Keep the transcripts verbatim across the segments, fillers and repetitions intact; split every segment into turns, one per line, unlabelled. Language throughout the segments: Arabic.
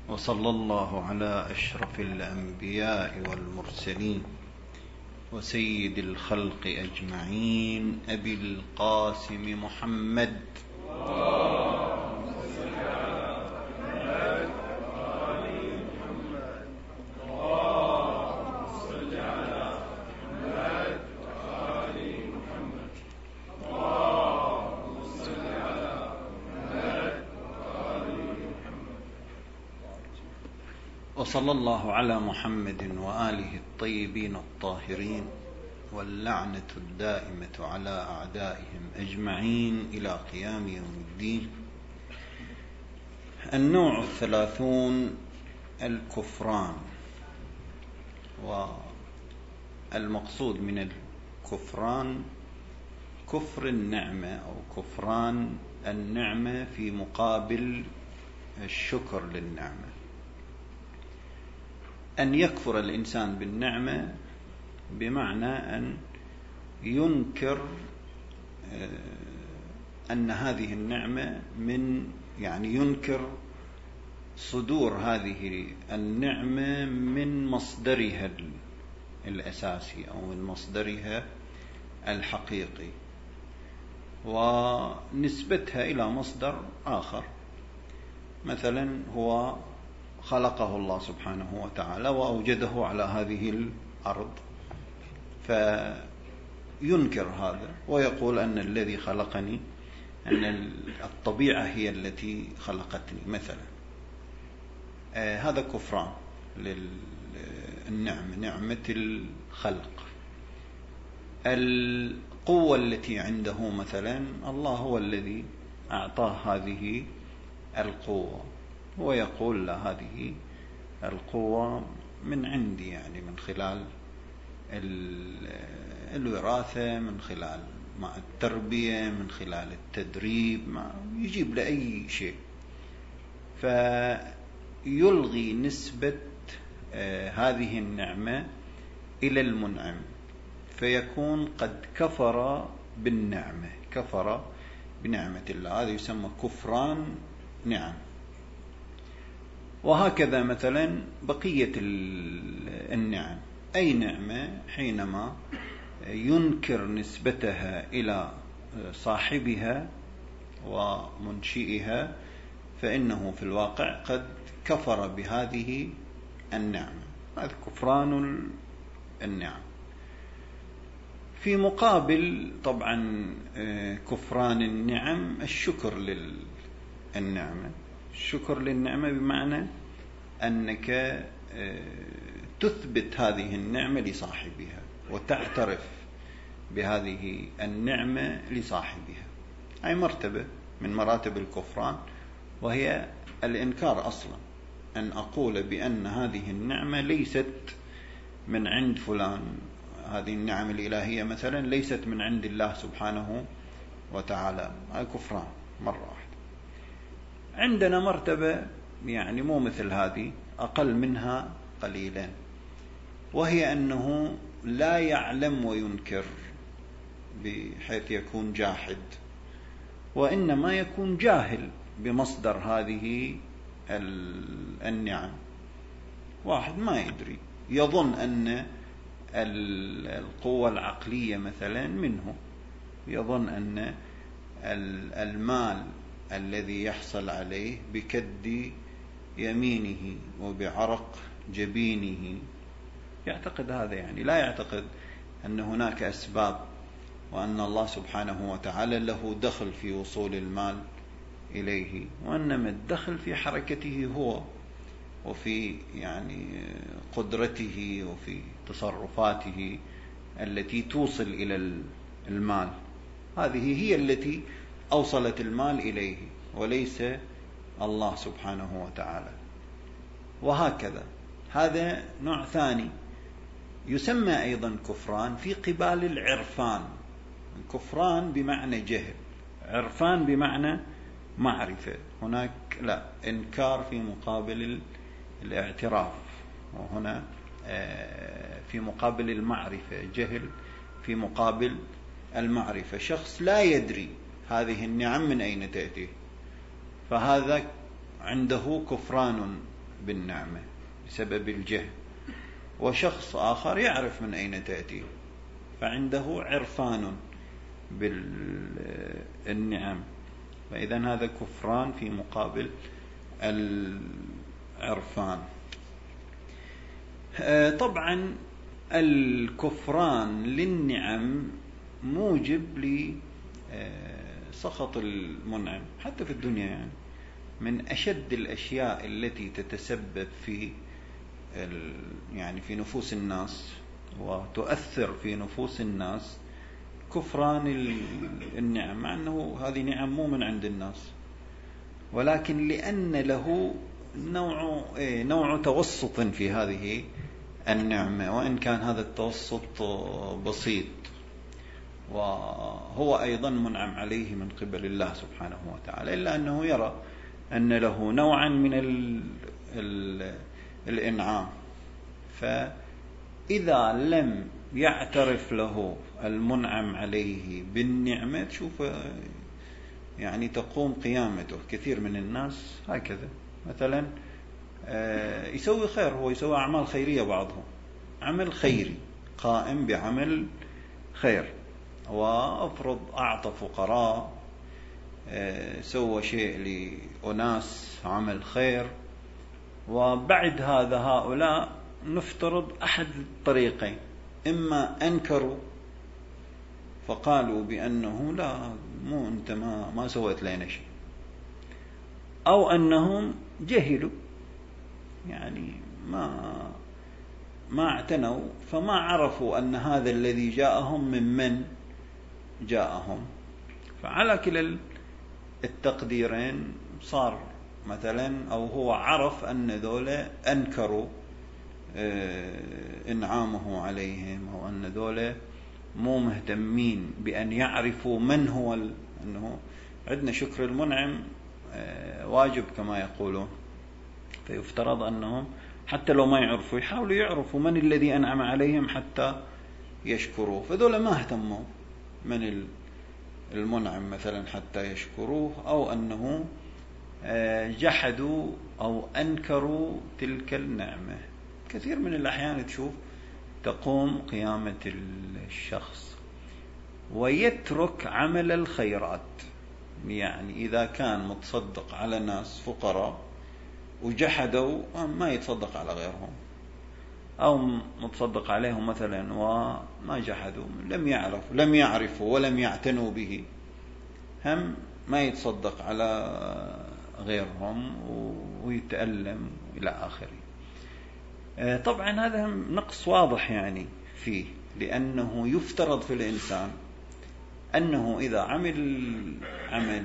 وصلى الله على أشرف الأنبياء والمرسلين وسيد الخلق أجمعين أبي القاسم محمد وصلى الله على محمد وآله الطيبين الطاهرين واللعنة الدائمة على أعدائهم أجمعين إلى قيام يوم الدين. النوع الثلاثون الكفران، والمقصود من الكفران كفر النعمة أو كفران النعمة في مقابل الشكر للنعمة. أن يكفر الإنسان بالنعمة بمعنى أن ينكر أن هذه النعمة من يعني ينكر صدور هذه النعمة من مصدرها الأساسي أو من مصدرها الحقيقي، ونسبتها إلى مصدر آخر. مثلا هو خلقه الله سبحانه وتعالى وأوجده على هذه الأرض، فينكر هذا ويقول أن الذي خلقني، أن الطبيعة هي التي خلقتني مثلا. آه هذا كفران للنعمة، نعمة الخلق. القوة التي عنده مثلا، الله هو الذي أعطاه هذه القوة، ويقول له هذه القوة من عندي، يعني من خلال الوراثة، من خلال مع التربية، من خلال التدريب، ما يجيب لأي شيء. فيلغي نسبة هذه النعمة إلى المنعم، فيكون قد كفر بالنعمة، كفر بنعمة الله. هذا يسمى كفران نعم. وهكذا مثلا بقية النعم، أي نعمة حينما ينكر نسبتها إلى صاحبها ومنشئها فإنه في الواقع قد كفر بهذه النعمة. هذا كفران النعم. في مقابل طبعا كفران النعم الشكر للنعمة. الشكر للنعمة بمعنى أنك تثبت هذه النعمة لصاحبها وتعترف بهذه النعمة لصاحبها. أي مرتبة من مراتب الكفران، وهي الإنكار أصلا، أن أقول بأن هذه النعمة ليست من عند فلان، هذه النعم الإلهية مثلا ليست من عند الله سبحانه وتعالى. هذا كفران مرة واحدة. عندنا مرتبة يعني مو مثل هذه، أقل منها قليلا، وهي أنه لا يعلم وينكر بحيث يكون جاحد، وإنما يكون جاهل بمصدر هذه النعم. واحد ما يدري، يظن أن القوة العقلية مثلا منه، يظن أن المال الذي يحصل عليه بكد يمينه وبعرق جبينه، يعتقد هذا، يعني لا يعتقد أن هناك أسباب، وأن الله سبحانه وتعالى له دخل في وصول المال إليه، وأنما الدخل في حركته هو، وفي يعني قدرته، وفي تصرفاته التي توصل إلى المال. هذه هي التي أوصلت المال إليه، وليس الله سبحانه وتعالى. وهكذا هذا نوع ثاني يسمى أيضا كفران في قبال العرفان. كفران بمعنى جهل، عرفان بمعنى معرفة. هناك لا، إنكار في مقابل الاعتراف، وهنا في مقابل المعرفة، جهل في مقابل المعرفة. شخص لا يدري هذه النعم من أين تأتي، فهذا عنده كفران بالنعمة بسبب الجهل، وشخص آخر يعرف من أين تأتي فعنده عرفان بالنعم، فإذا هذا كفران في مقابل العرفان. طبعا الكفران للنعم موجب لسخط المنعم حتى في الدنيا، يعني من أشد الأشياء التي تتسبب في يعني في نفوس الناس وتؤثر في نفوس الناس كفران النعم، مع أنه هذه نعم مو من عند الناس، ولكن لأن له نوع نوع توسط في هذه النعمة، وإن كان هذا التوسط بسيط، وهو أيضا منعم عليه من قبل الله سبحانه وتعالى، إلا أنه يرى أن له نوعا من ال ال الإنعام، فإذا لم يعترف له المنعم عليه بالنعمة تشوف يعني تقوم قيامته. كثير من الناس هكذا، مثلا يسوي خير، هو يسوي أعمال خيرية، بعضهم عمل خيري قائم بعمل خير، وأفرض أعطى فقراء، سوى شيء لأناس عمل خير، وبعد هذا هؤلاء نفترض أحد الطريقين: إما أنكروا فقالوا بأنه لا مو أنت ما, ما سويت لنا شيء، أو أنهم جهلوا يعني ما ما اعتنوا فما عرفوا أن هذا الذي جاءهم من من جاءهم. فعلى كلا التقديرين صار مثلا، أو هو عرف أن ذولا أنكروا إنعامه عليهم، أو أن ذولا مو مهتمين بأن يعرفوا من هو، أنه عندنا شكر المنعم واجب كما يقولون، فيفترض أنهم حتى لو ما يعرفوا يحاولوا يعرفوا من الذي أنعم عليهم حتى يشكروه، فذولا ما اهتموا من المنعم مثلا حتى يشكروه، أو أنه جحدوا أو أنكروا تلك النعمة. كثير من الأحيان تشوف تقوم قيامة الشخص ويترك عمل الخيرات، يعني إذا كان متصدق على ناس فقراء وجحدوا ما يتصدق على غيرهم، أو متصدق عليهم مثلا وما جحدوا، لم يعرفوا لم يعرفوا ولم يعتنوا به، هم ما يتصدق على غيرهم ويتألم إلى آخره. طبعا هذا نقص واضح يعني فيه، لأنه يفترض في الإنسان أنه إذا عمل عمل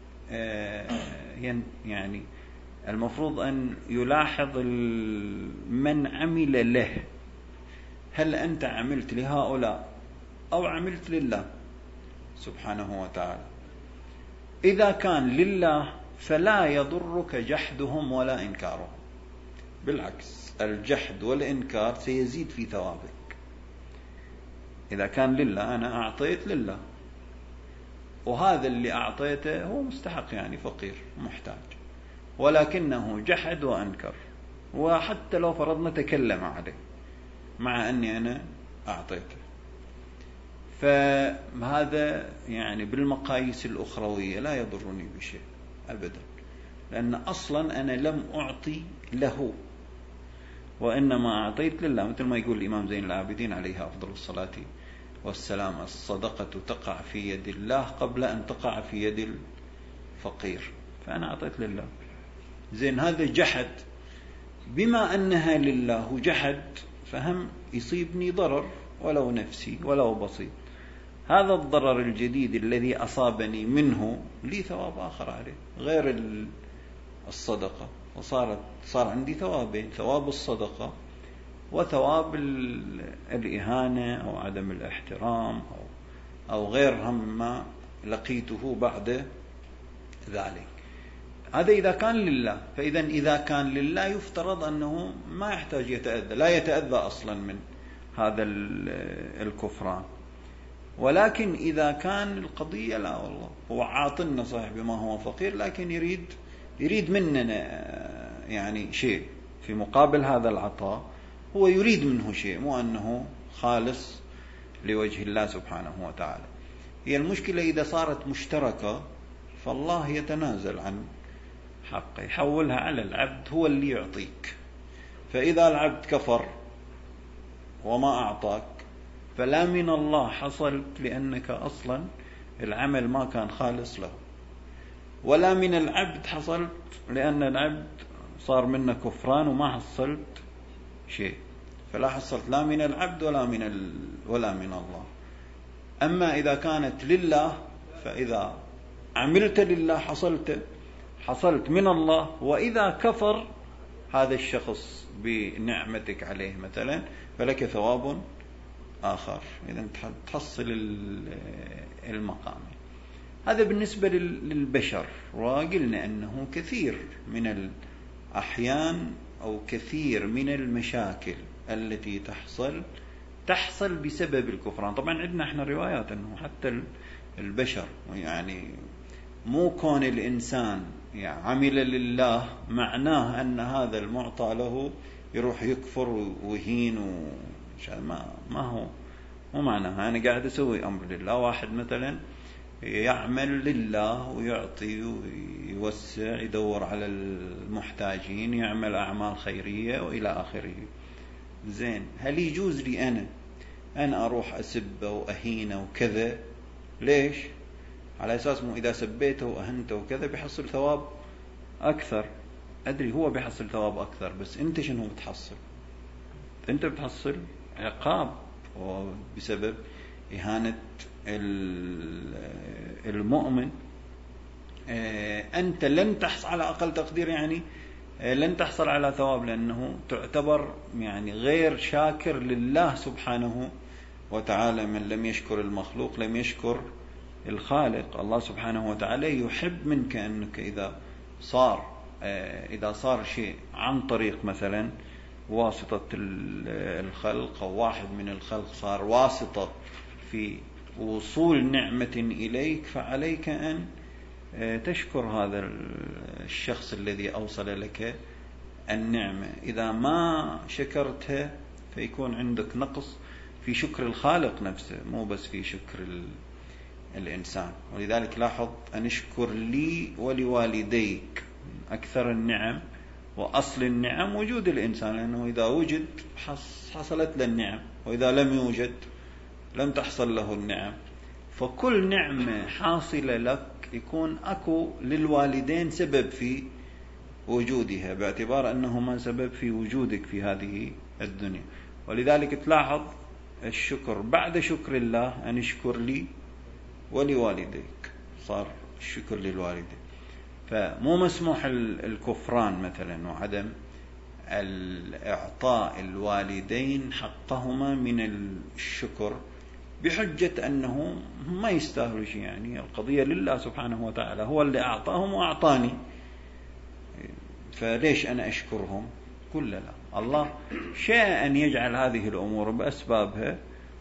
يعني المفروض أن يلاحظ من عمل له، هل أنت عملت لهؤلاء أو عملت لله سبحانه وتعالى؟ إذا كان لله فلا يضرك جحدهم ولا إنكارهم، بالعكس الجحد والإنكار سيزيد في ثوابك. إذا كان لله، أنا أعطيت لله، وهذا اللي أعطيته هو مستحق يعني فقير محتاج، ولكنه جحد وأنكر، وحتى لو فرضنا تكلم عليه مع أني أنا أعطيته، فهذا يعني بالمقاييس الأخروية لا يضرني بشيء أبدا، لأن أصلا أنا لم أعطي له، وإنما أعطيت لله. مثل ما يقول الإمام زين العابدين عليه أفضل الصلاة والسلام: الصدقة تقع في يد الله قبل أن تقع في يد الفقير، فأنا أعطيت لله. زين هذا جحد، بما أنها لله وجحد فهم يصيبني ضرر ولو نفسي ولو بسيط، هذا الضرر الجديد الذي أصابني منه لي ثواب آخر عليه غير الصدقة، وصارت صار عندي ثوابين: ثواب الصدقة وثواب الإهانة أو عدم الاحترام أو أو غير ما لقيته بعد ذلك. هذا إذا كان لله. فإذا إذا كان لله يفترض أنه ما يحتاج يتأذى، لا يتأذى أصلا من هذا الكفران. ولكن إذا كان القضية لا والله هو عاطلنا صحيح بما هو فقير، لكن يريد يريد مننا يعني شيء، في مقابل هذا العطاء هو يريد منه شيء، مو أنه خالص لوجه الله سبحانه وتعالى. هي المشكلة إذا صارت مشتركة فالله يتنازل عن حقه، يحولها على العبد هو اللي يعطيك. فإذا العبد كفر وما أعطاك فلا من الله حصلت، لأنك أصلا العمل ما كان خالص له، ولا من العبد حصلت لأن العبد صار منه كفران وما حصلت شيء. فلا حصلت لا من العبد ولا من ال... ولا من الله. أما إذا كانت لله فإذا عملت لله حصلت حصلت من الله، وإذا كفر هذا الشخص بنعمتك عليه مثلا فلك ثواب آخر، إذا تحصل المقام. هذا بالنسبة للبشر. وقلنا أنه كثير من الأحيان أو كثير من المشاكل التي تحصل تحصل بسبب الكفران. طبعا عندنا احنا روايات أنه حتى البشر، يعني مو كون الإنسان يعني عمل لله معناه أن هذا المعطى له يروح يكفر ويهين و... ما ما هو مو معناها أنا قاعد أسوي أمر لله. واحد مثلا يعمل لله ويعطي ويوسع، يدور على المحتاجين، يعمل أعمال خيرية وإلى آخره. زين، هل يجوز لي أنا أنا أروح أسبه وأهينه وكذا؟ ليش؟ على أساس مو إذا سبيته وأهنته وكذا بيحصل ثواب أكثر. أدري هو بيحصل ثواب أكثر، بس أنت شنو بتحصل؟ أنت بتحصل عقاب بسبب إهانة المؤمن. أنت لن تحصل على أقل تقدير، يعني لن تحصل على ثواب، لأنه تعتبر يعني غير شاكر لله سبحانه وتعالى. من لم يشكر المخلوق لم يشكر الخالق. الله سبحانه وتعالى يحب منك أنك إذا صار إذا صار شيء عن طريق مثلا واسطة الخلق، أو واحد من الخلق صار واسطة في وصول نعمة إليك، فعليك أن تشكر هذا الشخص الذي أوصل لك النعمة. إذا ما شكرتها فيكون عندك نقص في شكر الخالق نفسه، مو بس في شكر الإنسان. ولذلك لاحظ أن اشكر لي ولوالديك. أكثر النعم وأصل النعم وجود الإنسان، لأنه إذا وجد حصلت له النعم، وإذا لم يوجد لم تحصل له النعم. فكل نعمة حاصلة لك يكون أكو للوالدين سبب في وجودها، باعتبار أنهما سبب في وجودك في هذه الدنيا. ولذلك تلاحظ الشكر بعد شكر الله أن اشكر لي ولوالديك، صار الشكر للوالدين. فمو مسموح الكفران مثلا وعدم الإعطاء الوالدين حقهما من الشكر بحجة أنه ما يستاهلوا شيء. يعني القضية لله سبحانه وتعالى، هو اللي أعطاهم وأعطاني، فليش أنا أشكرهم؟ كل لا، الله شاء أن يجعل هذه الأمور بأسبابها،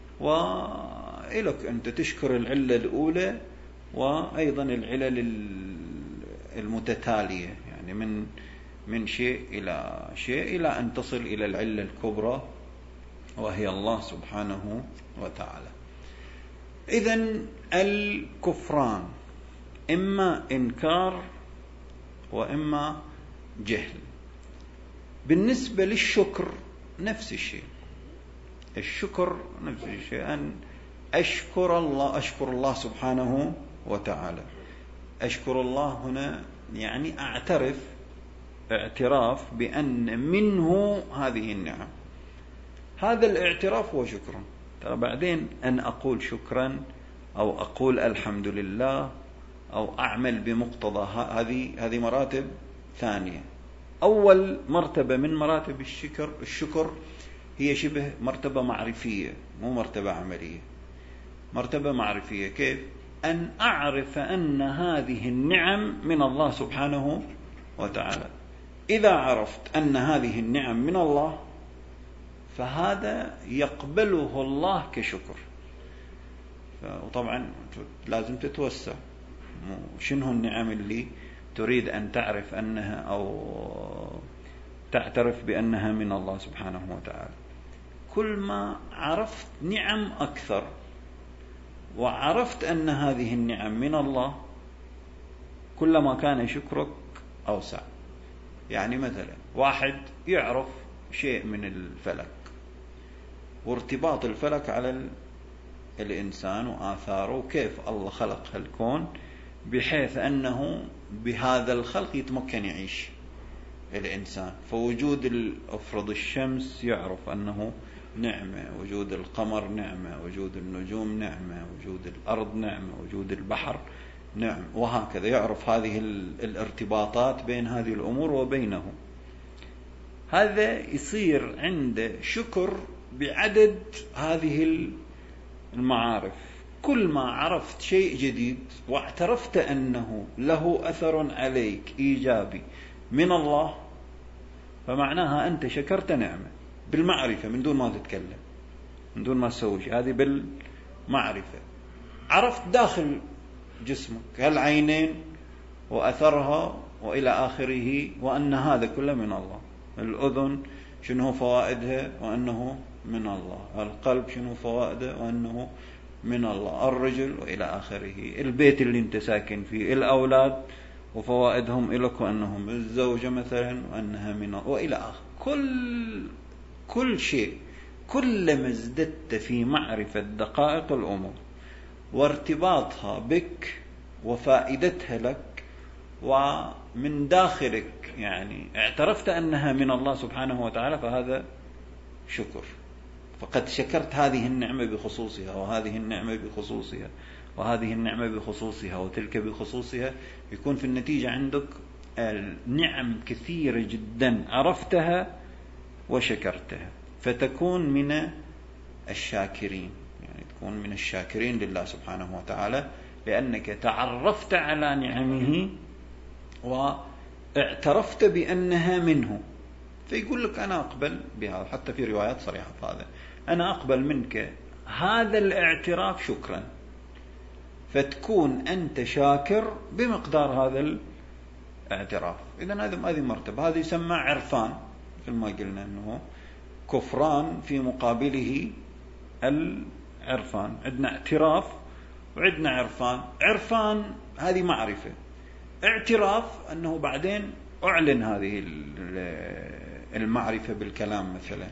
وإلك أنت تشكر العلة الأولى وأيضا العلل المتتالية، يعني من من شيء إلى شيء إلى أن تصل إلى العلة الكبرى وهي الله سبحانه وتعالى. إذن الكفران إما إنكار وإما جهل. بالنسبة للشكر نفس الشيء، الشكر نفس الشيء، أن أشكر الله أشكر الله سبحانه وتعالى. أشكر الله هنا يعني أعترف اعتراف بأن منه هذه النعم. هذا الاعتراف هو شكرا. ترى بعدين أن أقول شكرا أو أقول الحمد لله أو أعمل بمقتضى هذه هذه مراتب ثانية. أول مرتبة من مراتب الشكر الشكر هي شبه مرتبة معرفية، مو مرتبة عملية. مرتبة معرفية كيف؟ أن أعرف أن هذه النعم من الله سبحانه وتعالى. إذا عرفت أن هذه النعم من الله فهذا يقبله الله كشكر. وطبعا لازم تتوسع، شنو النعم اللي تريد أن تعرف أنها أو تعترف بأنها من الله سبحانه وتعالى. كل ما عرفت نعم أكثر وعرفت أن هذه النعم من الله كلما كان شكرك أوسع. يعني مثلا واحد يعرف شيء من الفلك وارتباط الفلك على الإنسان وآثاره وكيف الله خلق الكون بحيث أنه بهذا الخلق يتمكن يعيش الإنسان. فوجود أفرض الشمس يعرف أنه نعمة، وجود القمر نعمة، وجود النجوم نعمة، وجود الأرض نعمة، وجود البحر نعم، وهكذا يعرف هذه الارتباطات بين هذه الأمور وبينه. هذا يصير عنده شكر بعدد هذه المعارف. كل ما عرفت شيء جديد واعترفت أنه له أثر عليك إيجابي من الله فمعناها أنت شكرت نعمة بالمعرفة من دون ما تتكلم، من دون ما تسوي شيء. هذه بالمعرفة. عرفت داخل جسمك هالعينين وأثرها وإلى آخره، وأن هذا كله من الله. الأذن شنو فوائدها وأنه من الله. القلب شنو فوائده وأنه من الله. الرجل وإلى آخره. البيت اللي انت ساكن فيه. الأولاد وفوائدهم إليك وأنهم. الزوجة مثلا وأنها من الله وإلى آخر. كل كل شيء كلما ازددت في معرفة دقائق الأمور وارتباطها بك وفائدتها لك ومن داخلك، يعني اعترفت أنها من الله سبحانه وتعالى، فهذا شكر. فقد شكرت هذه النعمة بخصوصها وهذه النعمة بخصوصها وهذه النعمة بخصوصها وتلك بخصوصها. يكون في النتيجة عندك النعم كثيرة جدا عرفتها وشكرتها، فتكون من الشاكرين. يعني تكون من الشاكرين لله سبحانه وتعالى لأنك تعرفت على نعمه واعترفت بأنها منه. فيقول لك أنا أقبل بهذا. حتى في روايات صريحة في هذا، أنا أقبل منك هذا الاعتراف شكرا. فتكون أنت شاكر بمقدار هذا الاعتراف. إذن هذه مرتبة. هذا يسمى عرفان، مثل ما قلنا أنه كفران في مقابله العرفان. عندنا اعتراف وعندنا عرفان. عرفان هذه معرفة. اعتراف أنه بعدين أعلن هذه المعرفة بالكلام مثلا،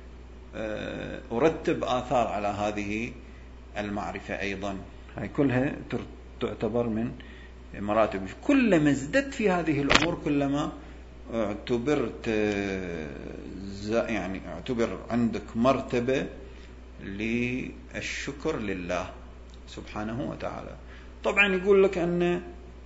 أرتب آثار على هذه المعرفة أيضا. هاي كلها تعتبر من مراتب. كلما ازددت في هذه الأمور كلما اعتبرت يعني اعتبر عندك مرتبة للشكر لله سبحانه وتعالى. طبعا يقول لك أن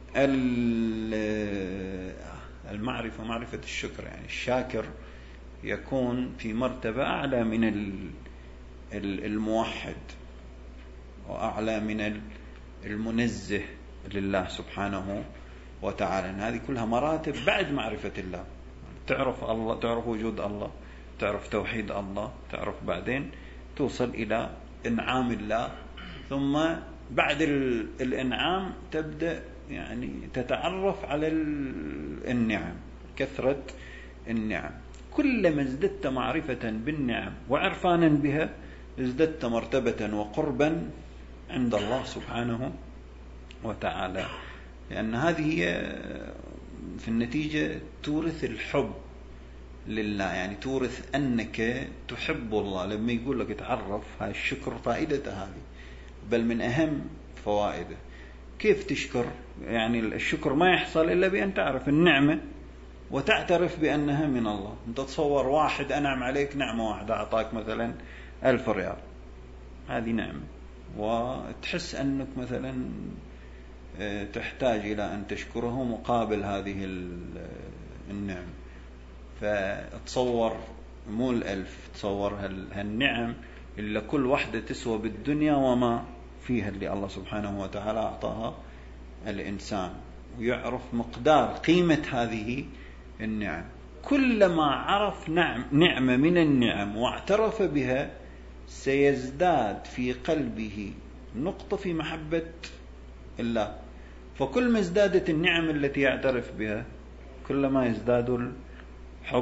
المعرفة معرفة الشكر، يعني الشاكر يكون في مرتبة أعلى من الموحد وأعلى من المنزه لله سبحانه وتعالى. هذه كلها مراتب بعد معرفة الله. تعرف الله، تعرف وجود الله، تعرف توحيد الله، تعرف بعدين توصل إلى إنعام الله. ثم بعد الإنعام تبدأ يعني تتعرف على النعم، كثرة النعم. كلما ازددت معرفة بالنعم وعرفانا بها ازددت مرتبة وقربا عند الله سبحانه وتعالى. لأن هذه هي في النتيجة تورث الحب لله، يعني تورث أنك تحب الله. لما يقول لك تعرف، هاي الشكر فائدته هذه، بل من أهم فوائده. كيف تشكر؟ يعني الشكر ما يحصل إلا بأن تعرف النعمة وتعترف بأنها من الله. أنت تصور واحد أنعم عليك نعمة واحدة، أعطاك مثلا ألف ريال، هذه نعمة، وتحس أنك مثلا تحتاج إلى أن تشكره مقابل هذه النعمة. فتصور مو الألف، تصور هالنعم اللي كل واحدة تسوى بالدنيا وما فيها اللي الله سبحانه وتعالى أعطاها الإنسان، ويعرف مقدار قيمة هذه النعم. كلما عرف نعم نعمة من النعم واعترف بها سيزداد في قلبه نقطة في محبة الله. فكل ما ازدادت النعم التي يعترف بها كلما يزداد الحب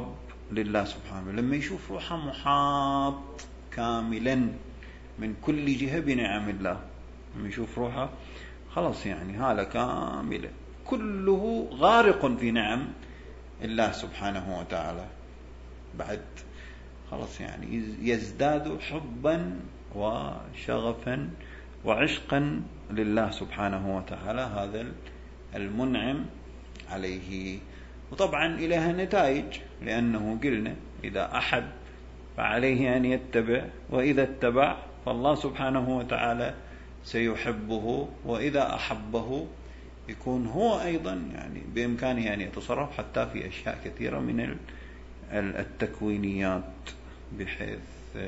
لله سبحانه، لما يشوف روحه محاط كاملا من كل جهة بنعم الله، لما يشوف روحه خلاص يعني هالة كاملة كله غارق في نعم الله سبحانه وتعالى، بعد خلاص يعني يزداد حبا وشغفا وعشقا لله سبحانه وتعالى هذا المنعم عليه. وطبعا إليها نتائج، لأنه قلنا إذا أحب فعليه أن يتبع، وإذا اتبع فالله سبحانه وتعالى سيحبه، وإذا أحبه يكون هو أيضا يعني بإمكانه أن يتصرف حتى في أشياء كثيرة من التكوينيات، بحيث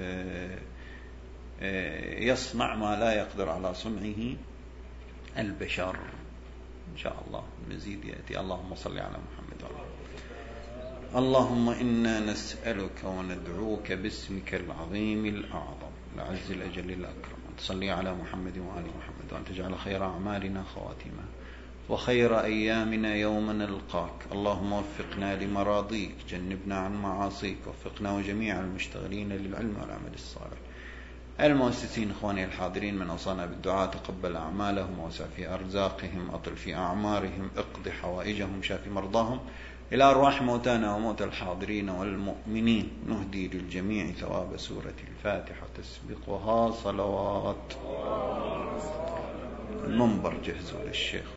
يصنع ما لا يقدر على صنعه البشر. إن شاء الله المزيد يأتي. اللهم صل على محمد وعلى آله. اللهم إنا نسألك وندعوك باسمك العظيم الأعظم العز الأجل الأكرم أن تصلي على محمد وآل محمد، وأن تجعل خير أعمالنا خواتمة، وخير أيامنا يوم نلقاك. اللهم وفقنا لمراضيك، جنبنا عن معاصيك، وفقنا وجميع المشتغلين للعلم والعمل الصالح. المؤسسين إخواني الحاضرين من أوصانا بالدعاء، تقبل أعمالهم، ووسع في أرزاقهم، أطل في أعمارهم، اقض حوائجهم، شاف مرضاهم. إلى أرواح موتانا وموتى الحاضرين والمؤمنين نهدي للجميع ثواب سورة الفاتحة تسبقها صلوات. المنبر جهزوا للشيخ.